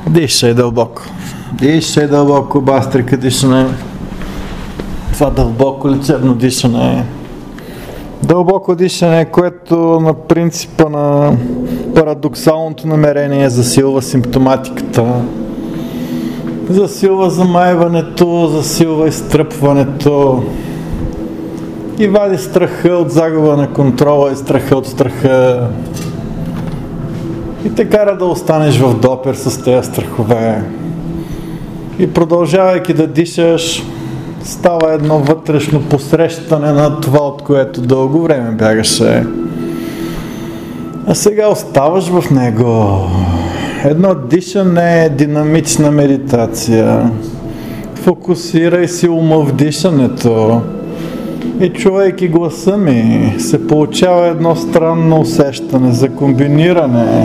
Дишай дълбоко. Дишай дълбоко, бастрика дишане. Това дълбоко лечебно дишане. Дълбоко дишане, което на принципа на парадоксалното намерение засилва симптоматиката. Засилва замайването, засилва изтръпването и вади страха от загуба на контрола и страха от страха. И те кара да останеш в допир с тези страхове. И продължавайки да дишаш, става едно вътрешно посрещане на това, от което дълго време бягаше. А сега оставаш в него. Едно дишане е динамична медитация. Фокусирай си ума в дишането. И чувайки гласа ми, се получава едно странно усещане за комбиниране.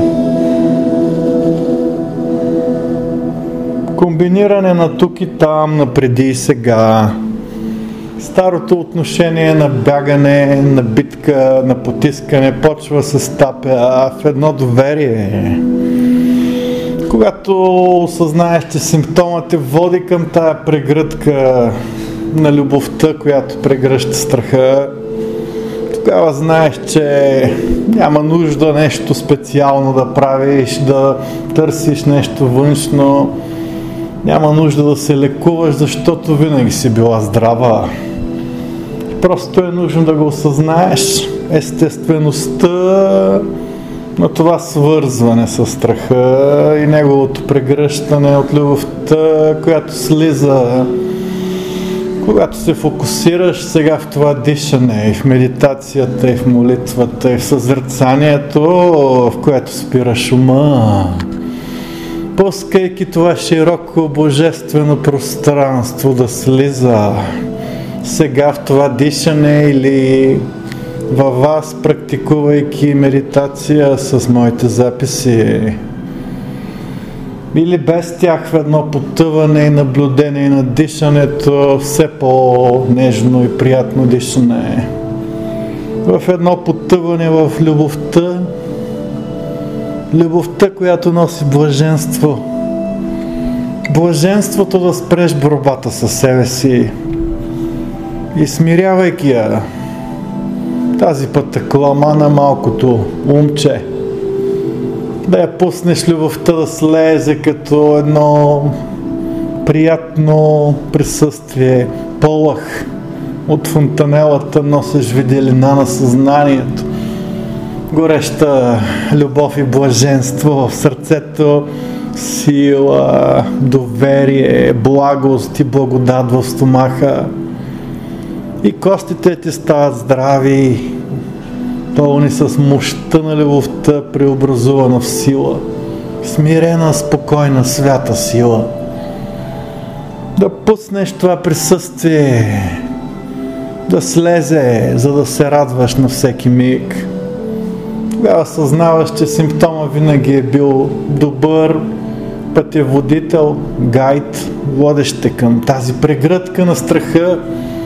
Комбиниране на тук и там, на преди и сега. Старото отношение на бягане, на битка, на потискане почва се стапя в едно доверие. Когато осъзнаеш, че симптомът те води към тая прегръдка на любовта, която прегръща страха, тогава знаеш, че няма нужда нещо специално да правиш, да търсиш нещо външно. Няма нужда да се лекуваш, защото винаги си била здрава. Просто е нужно да го осъзнаеш. Естествеността на това свързване с страха и неговото прегръщане от любовта, която слиза. Когато се фокусираш сега в това дишане, и в медитацията, и в молитвата, и в съзерцанието, в което спираш ума, пускайки това широко божествено пространство да слиза сега в това дишане или във вас, практикувайки медитация с моите записи, или без тях в едно потъване и наблюдение на дишането, все по-нежно и приятно дишане, в едно потъване в любовта, любовта, която носи блаженство. Блаженството да спреш борбата със себе си и смирявайки я, тази пътъклама на малкото умче, да я пуснеш любовта да слезе като едно приятно присъствие, полъх от фонтанелата, носиш виделина на съзнанието. Гореща любов и блаженство в сърцето, сила, доверие, благост и благодат в стомаха. И костите ти стават здрави, пълни с мощта на любовта, преобразувана в сила. Смирена, спокойна, свята сила. Да пуснеш това присъствие, да слезе, за да се радваш на всеки миг. Тогава съзнаваш, че симптома винаги е бил добър пътеводител, гайд, водещ към тази прегръдка на страха,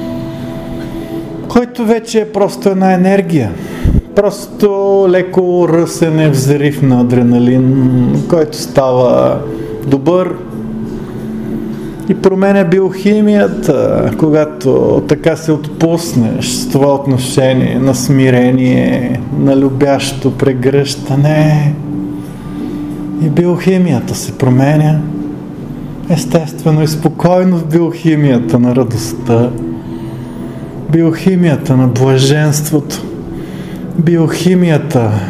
който вече е просто една енергия. Просто леко ръсене, взрив на адреналин, който става добър и променя биохимията, когато така се отпуснеш с това отношение на смирение, на любящо прегръщане. И биохимията се променя, естествено и спокойно в биохимията на радостта, биохимията на блаженството, биохимията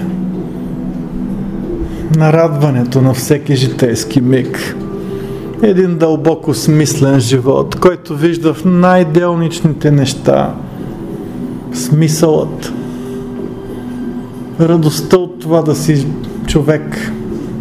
на радването на всеки житейски миг. Един дълбоко смислен живот, който вижда в най-делничните неща смисълът, радостта от това да си човек,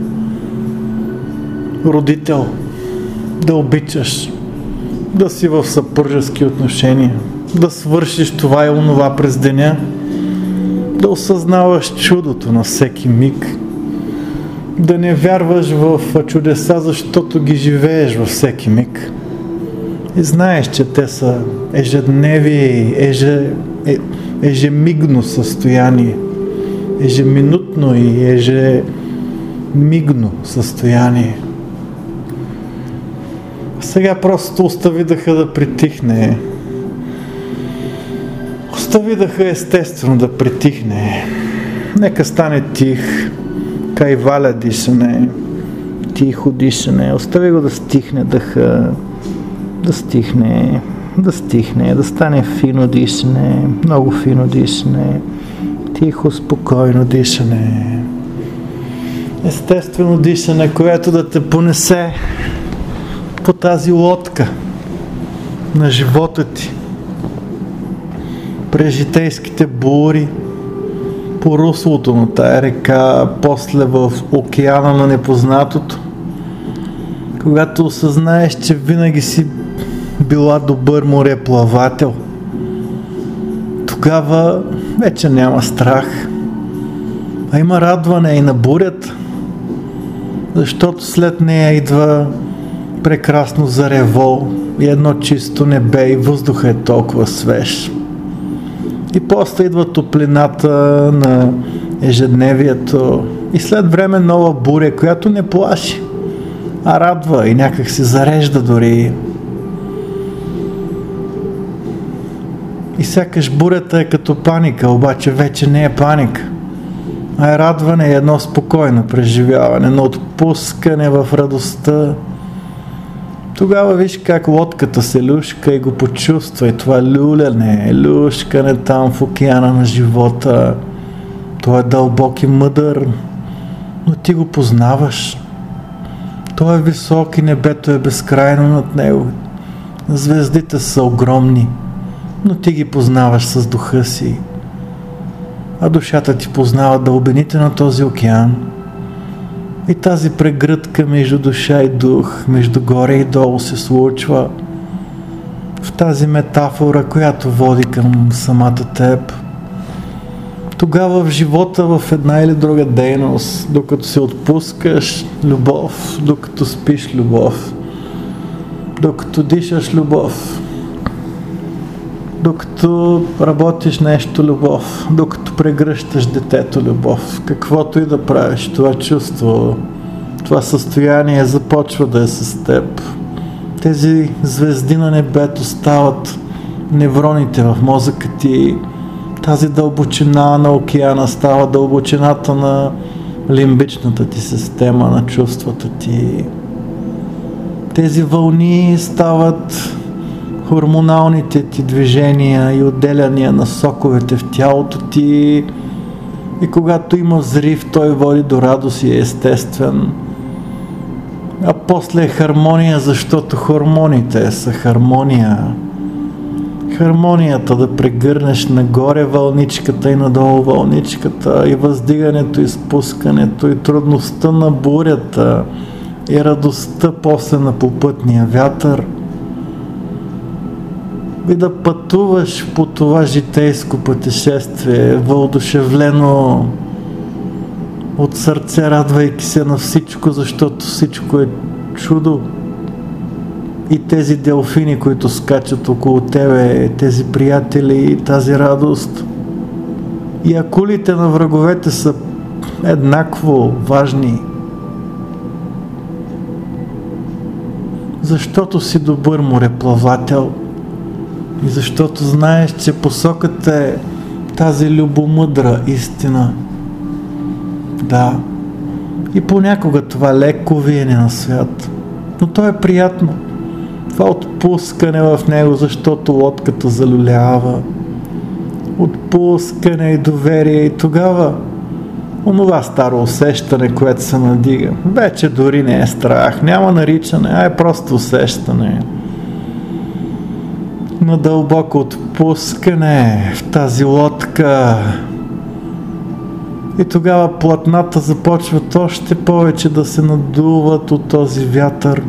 родител, да обичаш, да си в съпружески отношения, да свършиш това и онова през деня, да осъзнаваш чудото на всеки миг, да не вярваш в чудеса, защото ги живееш във всеки миг. И знаеш, че те са ежедневие, ежемигно състояние, ежеминутно и ежемигно състояние. Сега просто остави дъха да притихне. Остави дъха естествено да притихне. Нека стане тих. Кайваля дишане. Тихо дишане. Остави го да стихне дъха. Да стихне. Да стихне. Да стане фино дишане. Много фино дишане. Тихо, спокойно дишане. Естествено дишане, което да те понесе по тази лодка на живота ти. През житейските бури, по руслото на тая река, после в океана на непознатото. Когато осъзнаеш, че винаги си била добър мореплавател, тогава вече няма страх, а има радване и на бурята, защото след нея идва прекрасно зарево и едно чисто небе и въздуха е толкова свеж. И после идва топлината на ежедневието и след време нова буря, която не плаши, а радва и някак се зарежда дори. И сякаш бурята е като паника, обаче вече не е паника, а е радване и едно спокойно преживяване, на отпускане в радостта. Тогава виж как лодката се люшка и го почувства, и това люляне, люшкане там в океана на живота. Той е дълбок и мъдър, но ти го познаваш. Той е висок и небето е безкрайно над него. Звездите са огромни, но ти ги познаваш с духа си. А душата ти познава дълбините на този океан. И тази прегръдка между душа и дух, между горе и долу се случва в тази метафора, която води към самата теб. Тогава в живота, в една или друга дейност, докато се отпускаш любов, докато спиш любов, докато дишаш любов, докато работиш нещо любов, докато прегръщаш детето любов, каквото и да правиш, това чувство, това състояние започва да е с теб. Тези звезди на небето стават невроните в мозъка ти, тази дълбочина на океана става дълбочината на лимбичната ти система, на чувствата ти. Тези вълни стават хормоналните ти движения и отделяния на соковете в тялото ти, и когато има взрив, той води до радост и е естествен. А после е хармония, защото хормоните са хармония. Хармонията да прегърнеш нагоре вълничката и надолу вълничката, и въздигането и спускането, и трудността на бурята, и радостта после на попътния вятър. И да пътуваш по това житейско пътешествие, въодушевлено от сърце, радвайки се на всичко, защото всичко е чудо. И тези делфини, които скачат около тебе, тези приятели, тази радост. И акулите на враговете са еднакво важни. Защото си добър мореплавател и защото знаеш, че посоката е тази любомъдра истина. Да, и понякога това леко виене на свят, но то е приятно. Това отпускане в него, защото лодката залюлява. Отпускане и доверие, и тогава онова старо усещане, което се надига. Вече дори не е страх, няма наричане, а е просто усещане. На дълбоко отпускане в тази лодка. И тогава платната започват още повече да се надуват от този вятър.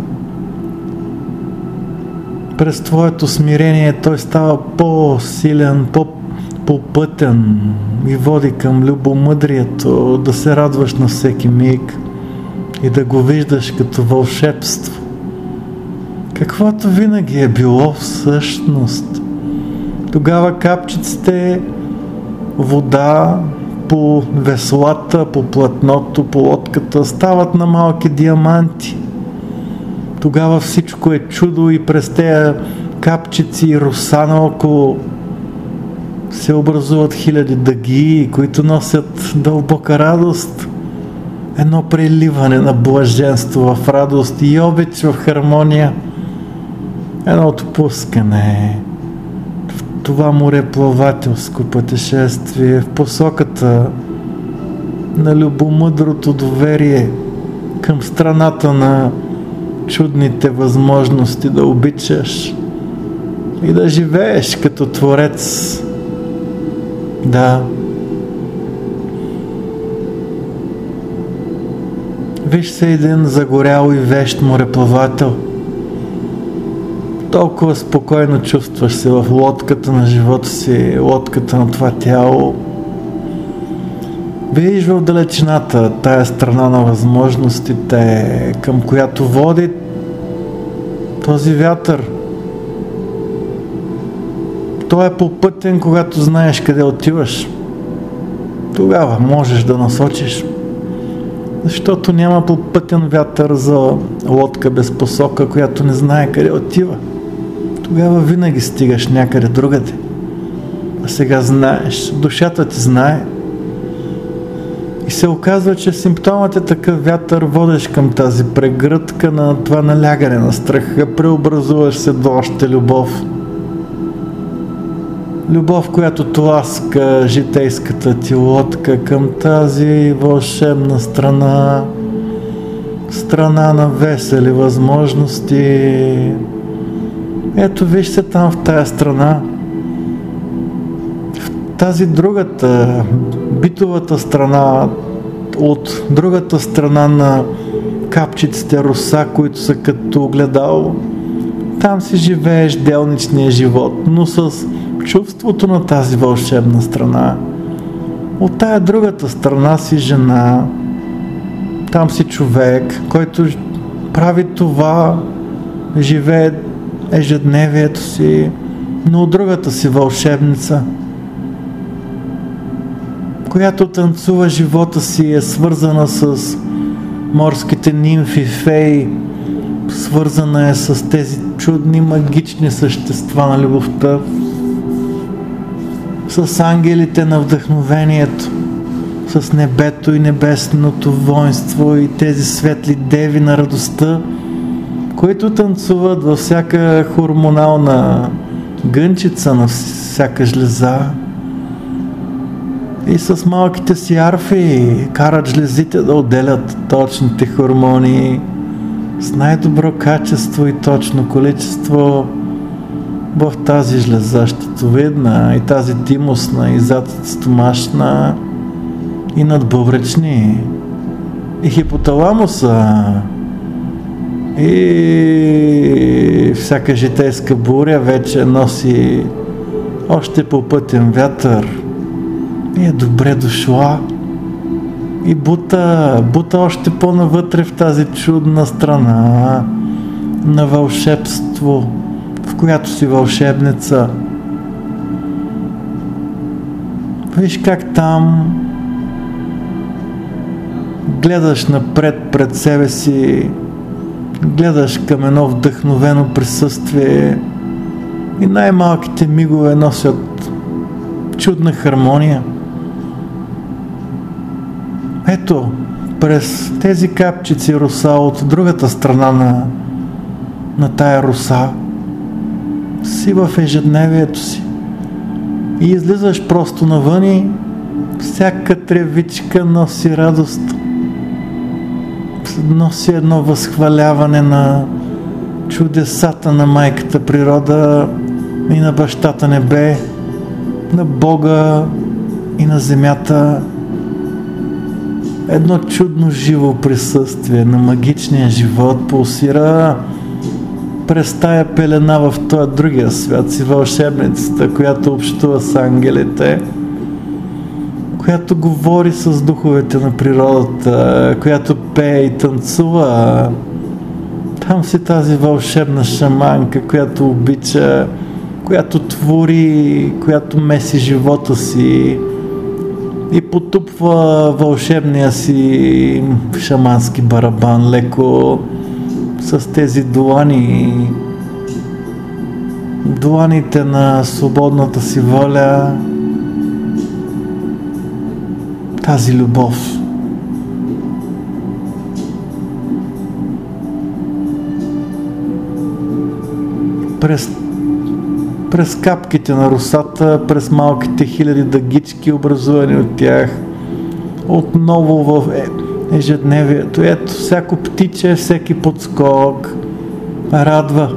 През твоето смирение той става по-силен, по-пътен и води към любомъдрието, да се радваш на всеки миг и да го виждаш като вълшебство. Каквото винаги е било всъщност. Тогава капчиците вода по веслата, по платното, по лодката стават на малки диаманти. Тогава всичко е чудо и през тези капчици и роса наоколо се образуват хиляди дъги, които носят дълбока радост. Едно преливане на блаженство в радост и обич в хармония. Едно отпускане в това мореплавателско пътешествие в посоката на любомъдрото доверие към страната на чудните възможности да обичаш и да живееш като творец. Да. Виж се един загорял и вещ мореплавател. Толкова спокойно чувстваш се в лодката на живота си, лодката на това тяло. Виж в далечината тая страна на възможностите, към която води този вятър. Той е попътен, когато знаеш къде отиваш. Тогава можеш да насочиш. Защото няма попътен вятър за лодка без посока, която не знае къде отива. Тогава винаги стигаш някъде другаде. А сега знаеш, душата ти знае. И се оказва, че симптомът е такъв вятър, водиш към тази прегръдка на това налягане на страха, преобразуваш се до още любов. Любов, която тласка житейската ти лодка към тази вълшебна страна, страна на весели възможности. Ето виж се там в тая страна, в тази другата, битовата страна, от другата страна на капчиците роса, които са като огледало. Там си живееш делничния живот, но с чувството на тази вълшебна страна. От тая другата страна си жена, там си човек, който прави това, живее ежедневието си, но от другата си вълшебница, която танцува живота си, е свързана с морските нимфи, феи, свързана е с тези чудни магични същества на любовта, с ангелите на вдъхновението, с небето и небесното воинство и тези светли деви на радостта, които танцуват във всяка хормонална гънчица на всяка жлеза и с малките си арфи карат жлезите да отделят точните хормони с най-добро качество и точно количество в тази жлеза щитовидна и тази тимусна и задстомашна и надбъбречни и хипоталамуса и всяка житейска буря вече носи още попътен вятър и е добре дошла и бута още по-навътре в тази чудна страна на вълшебство, в която си вълшебница. Виж как там гледаш напред пред себе си, гледаш към едно вдъхновено присъствие и най-малките мигове носят чудна хармония. Ето, през тези капчици роса от другата страна на тая роса си в ежедневието си и излизаш просто навън и всяка тревичка носи радост, носи едно възхваляване на чудесата на майката природа и на бащата небе, на Бога и на земята. Едно чудно живо присъствие на магичния живот пулсира през тая пелена в този другия свят си вълшебницата, която общува с ангелите, която говори с духовете на природата, която пее и танцува. Там си тази вълшебна шаманка, която обича, която твори, която меси живота си и потупва вълшебния си шамански барабан леко с тези длани, дланите на свободната си воля, тази любов. През капките на росата, през малките хиляди дъгички, образувани от тях, отново в ежедневието. Ето, всяко птиче, всеки подскок радва.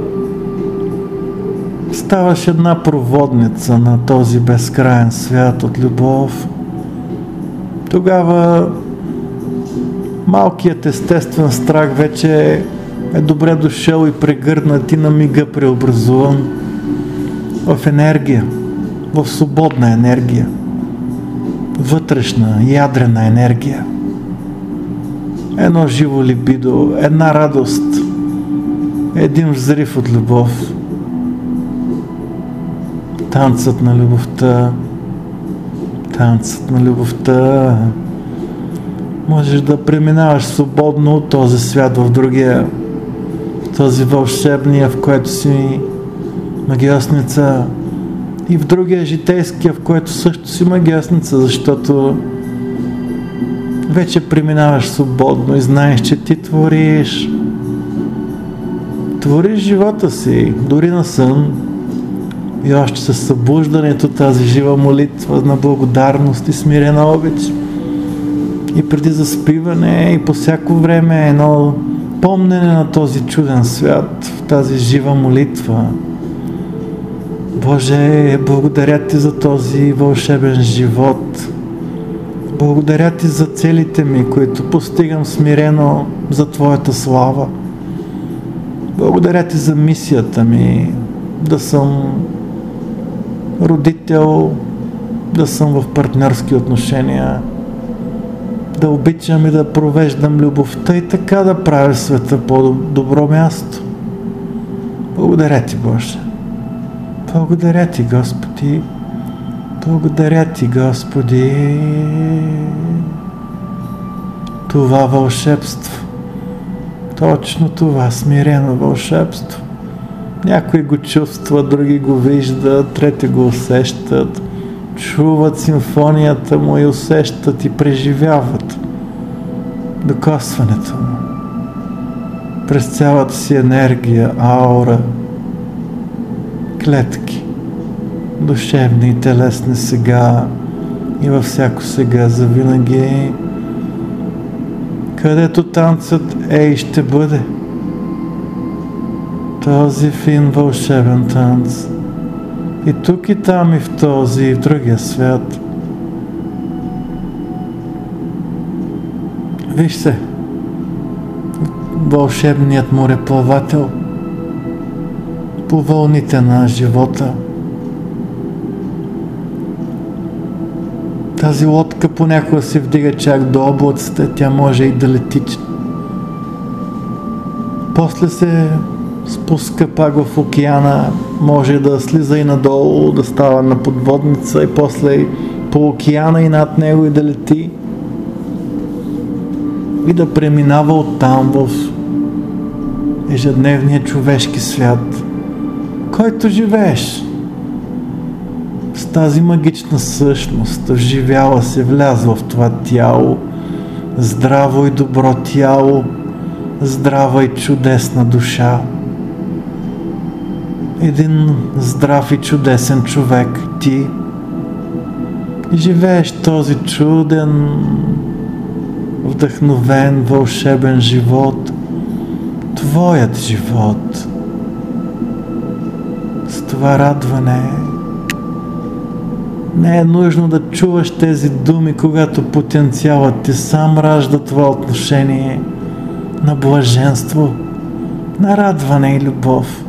Ставаш една проводница на този безкрайен свят от любов. Тогава малкият естествен страх вече е добре дошъл и прегърнат и на мига преобразуван в енергия, в свободна енергия, вътрешна, ядрена енергия. Едно живо либидо, една радост, един взрив от любов. Танцът на любовта, танцът на любовта. Можеш да преминаваш свободно от този свят в другия, в този вълшебния, в който си магиосница, и в другия житейския, в който също си магиосница, защото вече преминаваш свободно и знаеш, че ти твориш живота си, дори на сън, и още със събуждането, тази жива молитва на благодарност и смирена обич, и преди заспиване, и по всяко време едно помнене на този чуден свят, в тази жива молитва. Боже, благодаря Ти за този вълшебен живот. Благодаря Ти за целите ми, които постигам смирено за Твоята слава. Благодаря Ти за мисията ми, да съм родител, да съм в партньорски отношения, да обичам и да провеждам любовта и така да правя света по-добро място. Благодаря Ти, Боже. Благодаря Ти, Господи. Благодаря Ти, Господи. Това вълшебство, точно това смирено вълшебство. Някои го чувстват, други го виждат, трети го усещат, чуват симфонията му и усещат и преживяват докосването му през цялата си енергия, аура, клетки, душевни и телесни сега и във всяко сега завинаги, където танцът е и ще бъде. Този фин вълшебен танц. И тук и там, и в този, и в другия свят. Виж се, вълшебният мореплавател по вълните на живота. Тази лодка понякога се вдига чак до облаците, тя може и да лети. После се спуска пак в океана, може да слиза и надолу, да става на подводница и после по океана и над него и да лети и да преминава оттам в ежедневния човешки свят, който живееш с тази магична същност, вживяла се, влязла в това тяло, здраво и добро тяло, здрава и чудесна душа. Един здрав и чудесен човек, ти. И живееш този чуден, вдъхновен, вълшебен живот, твоят живот. С това радване не е нужно да чуваш тези думи, когато потенциалът ти сам ражда това отношение на блаженство, на радване и любов.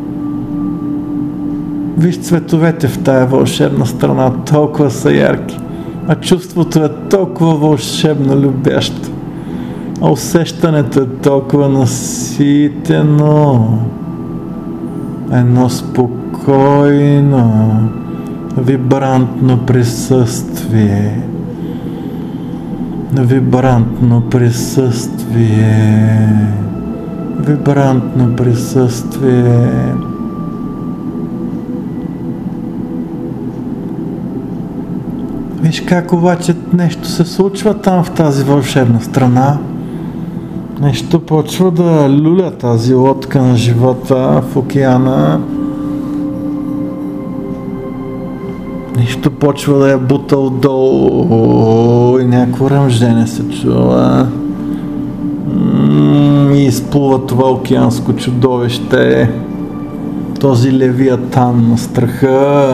Виж цветовете в тая вълшебна страна, толкова са ярки, а чувството е толкова вълшебно любящо, а усещането е толкова наситено, едно спокойно, вибрантно присъствие, вибрантно присъствие. Виж как обаче нещо се случва там в тази вълшебна страна. Нещо почва да люля тази лодка на живота в океана. Нещо почва да я бута отдолу и някакво ръмжене се чува. И изплува това океанско чудовище. Този левиатан на страха.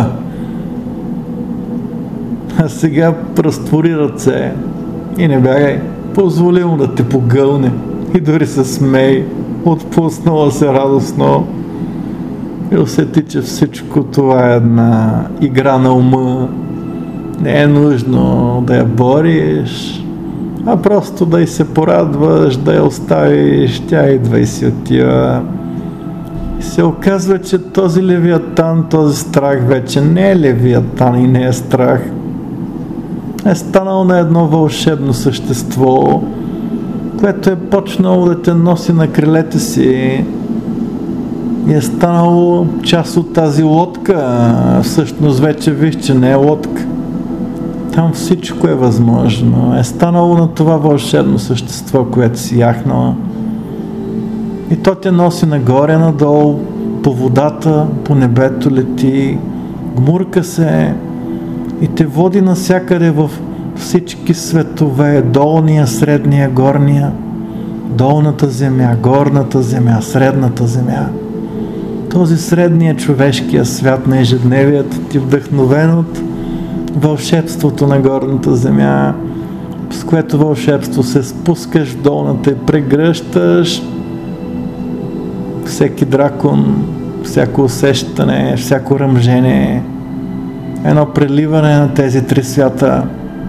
А сега разтвори ръце и не бягай. Позволи му да те погълне и дори се смей. Отпуснала се радостно и усети, че всичко това е една игра на ума. Не е нужно да я бориш, а просто да й се порадваш, да я оставиш, тя идва и си отива. И се оказва, че този левиатан, този страх вече не е левиатан и не е страх. Е станал на едно вълшебно същество, което е почнало да те носи на крилете си и е станало част от тази лодка. Всъщност вече виж, че не е лодка. Там всичко е възможно. Е станало на това вълшебно същество, което си яхнала. И то те носи нагоре, надолу, по водата, по небето лети, гмурка се и те води навсякъде в всички светове, долния, средния, горния, долната земя, горната земя, средната земя. Този средния човешкия свят на ежедневието ти вдъхновен от вълшебството на горната земя, с което вълшебство се спускаш в долната и прегръщаш всеки дракон, всяко усещане, всяко ръмжение, едно преливане на тези три свята.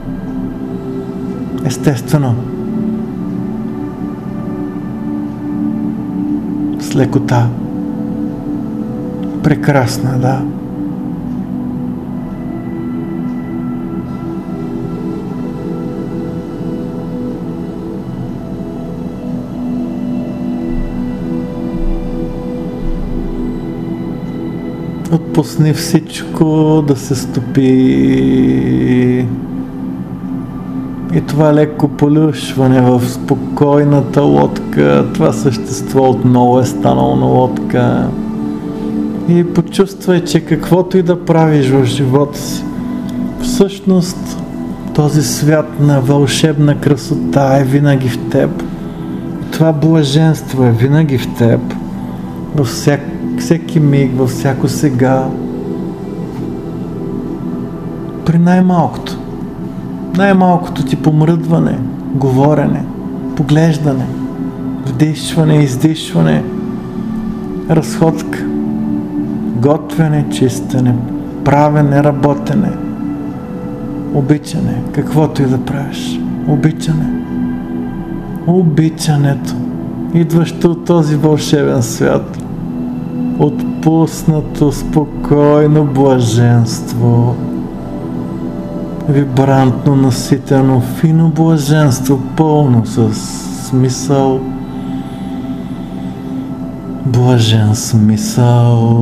Естествено, с лекота. Прекрасна, да. Отпусни всичко да се стопи. И това леко полюшване в спокойната лодка, това същество отново е станало на лодка. И почувствай, че каквото и да правиш в живота си, всъщност този свят на вълшебна красота е винаги в теб. Това блаженство е винаги в теб, във всеки миг, във всяко сега. При най-малкото. Най-малкото ти помръдване, говорене, поглеждане, вдишване, издишване, разходка, готвене, чистене, правене, работене, обичане, каквото и да правиш. Обичане. Обичането, идващо от този вълшебен свят. Отпуснато, спокойно блаженство. Вибрантно, наситено, фино блаженство, пълно с смисъл. Блажен смисъл.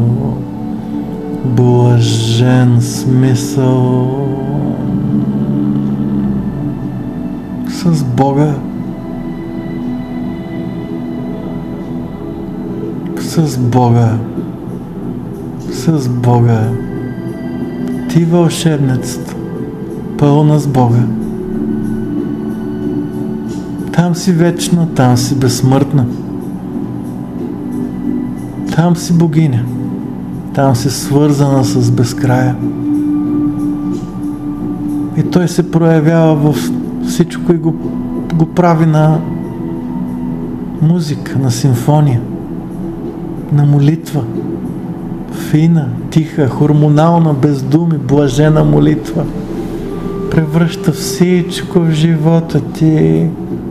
Блажен смисъл. С Бога. С Бога. С Бога. Ти вълшебницата, пълна с Бога. Там си вечна, там си безсмъртна. Там си богиня. Там си свързана с безкрая. И той се проявява в всичко и го прави на музика, на симфония, на молитва. Фина, тиха, хормонална, без думи, блажена молитва. Превръща всичко в живота ти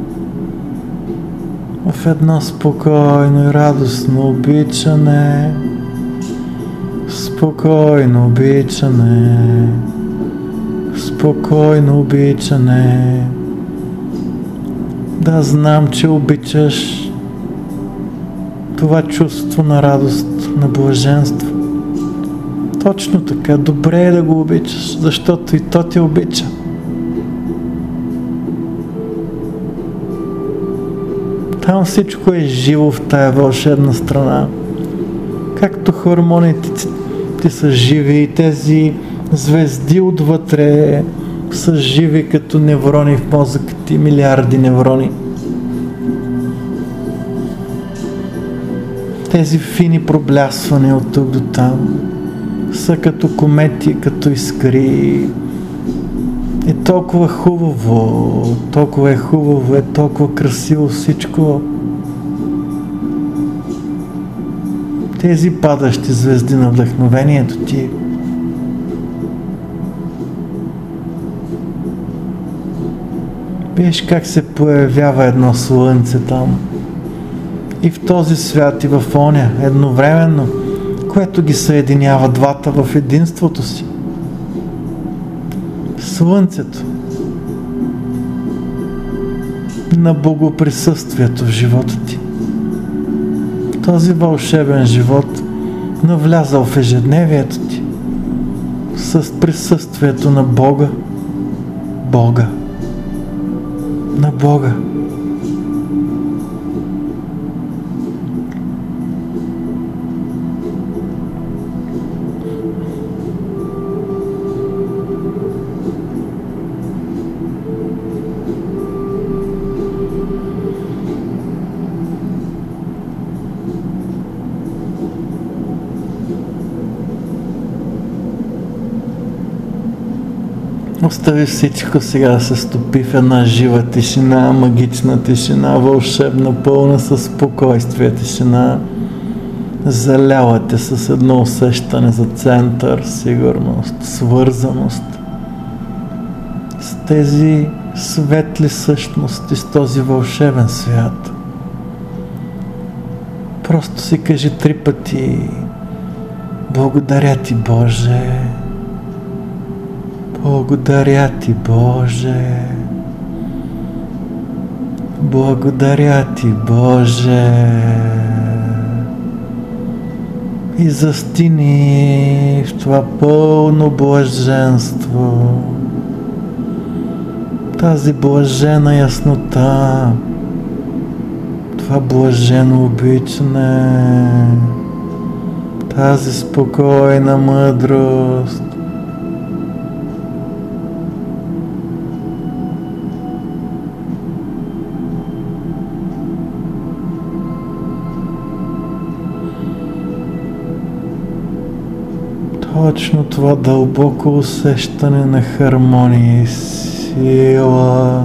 в едно спокойно и радостно обичане. Спокойно обичане. Спокойно обичане. Да знам, че обичаш. това чувство на радост, на блаженство. Точно така, добре е да го обичаш, защото и то те обича. Там всичко е живо в тая вълшебна страна. Както хормоните ти са живи и тези звезди отвътре са живи като неврони в мозъка ти, милиарди неврони. Тези фини проблясвания от тук до там са като комети, като искри. Е толкова хубаво, е толкова красиво всичко. Тези падащи звезди на вдъхновението ти. Виж как се появява едно слънце там. И в този свят, и в оня, едновременно, което ги съединява двата в единството си. Слънцето на богоприсъствието в живота ти. Този вълшебен живот, навлязал в ежедневието ти, с присъствието на Бога, на Бога. Остави всичко сега да се стопи в една жива тишина, магична тишина, вълшебна, пълна със спокойствие тишина. Залява те с едно усещане за център, сигурност, свързаност с тези светли същности, с този вълшебен свят. Просто си кажи 3 пъти: благодаря ти, Боже. Благодаря ти, Боже. Благодаря ти, Боже. И застини в това пълно блаженство, тази блажена яснота, това блажено обичане, тази спокойна мъдрост. Точно това дълбоко усещане на хармония и сила,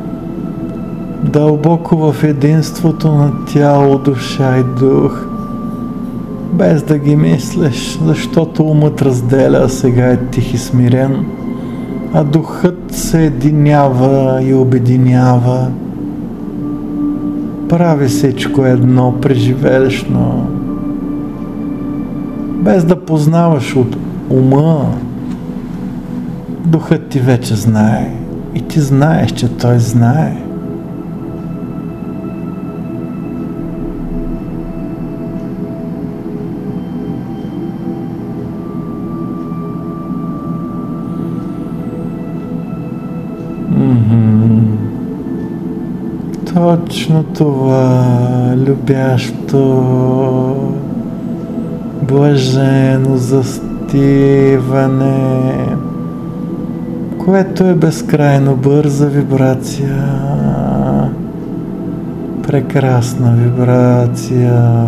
дълбоко в единството на тяло, душа и дух, без да ги мислиш, защото умът разделя, сега е тих и смирен, а духът се единява и обединява, прави всичко едно преживелищно. Без да познаваш от ума, духът ти вече знае и ти знаеш, че той знае. Точно това любящо, блажено застиване, което е безкрайно бърза вибрация, прекрасна вибрация,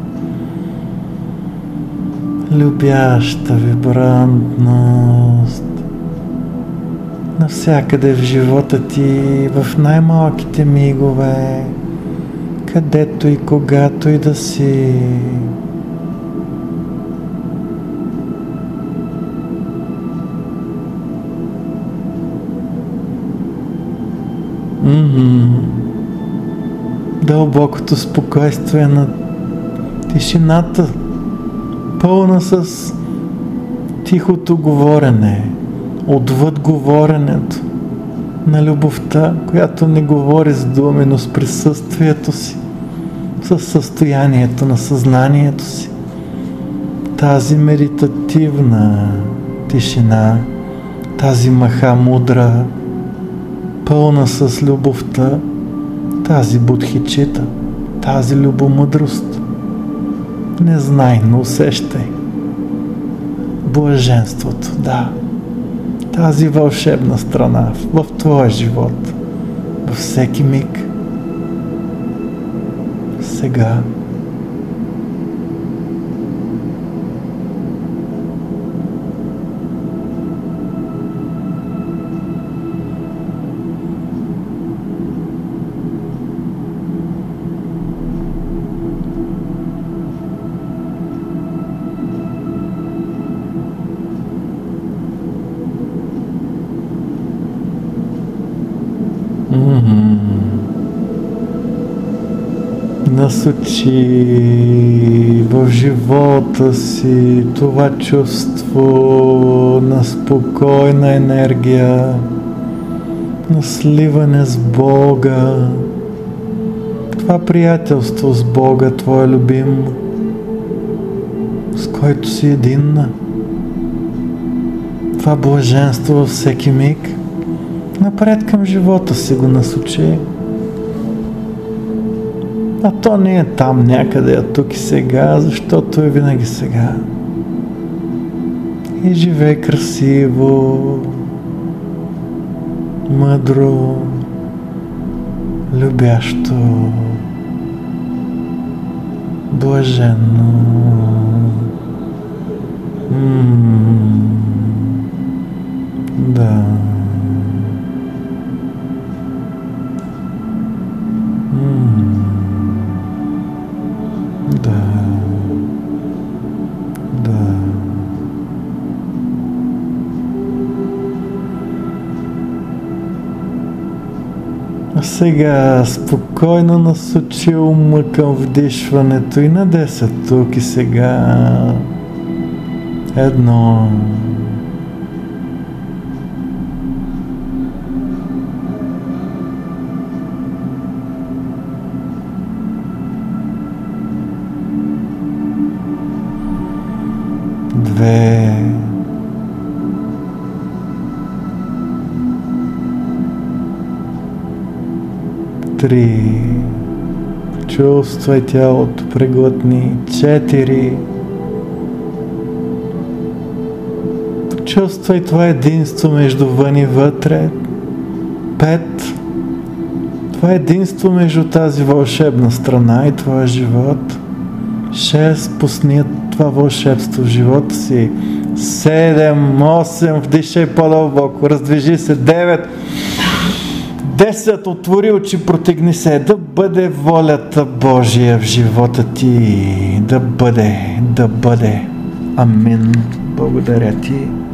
любяща вибрантност. Навсякъде в живота ти, в най-малките мигове, където и когато и да си. Дълбокото спокойствие на тишината, пълна с тихото говорене, отвъд говоренето на любовта, която не говори с думи, но с присъствието си, със състоянието на съзнанието си. Тази медитативна тишина, тази махамудра, пълна с любовта, тази будхичита, тази любомъдрост. Не знай, но усещай. Блаженството, да. Тази вълшебна страна в твоя живот, във всеки миг. Сега. Насочи в живота си това чувство на спокойна енергия, на сливане с Бога, това приятелство с Бога, твой любим, с който си единна. Това блаженство във всеки миг, напред към живота си го насочи. А то не е там някъде, а тук и сега, защото е винаги сега. И живей красиво, мъдро, любящо, блаженно. Да. Сега спокойно насочи ума към вдишването и на 10 тук и сега. 1. 2. 3. Чувствай тялото, преглътни. 4. Чувствай това единство между вън и вътре. 5. Това единство между тази вълшебна страна и твоя живот. 6. Пусни това вълшебство в живота си. 7. 8. Вдишай по-дълбоко. Раздвижи се. 9. 10. Отвори очи, протегни се. Да бъде волята Божия в живота ти. Да бъде. Амин. Благодаря ти.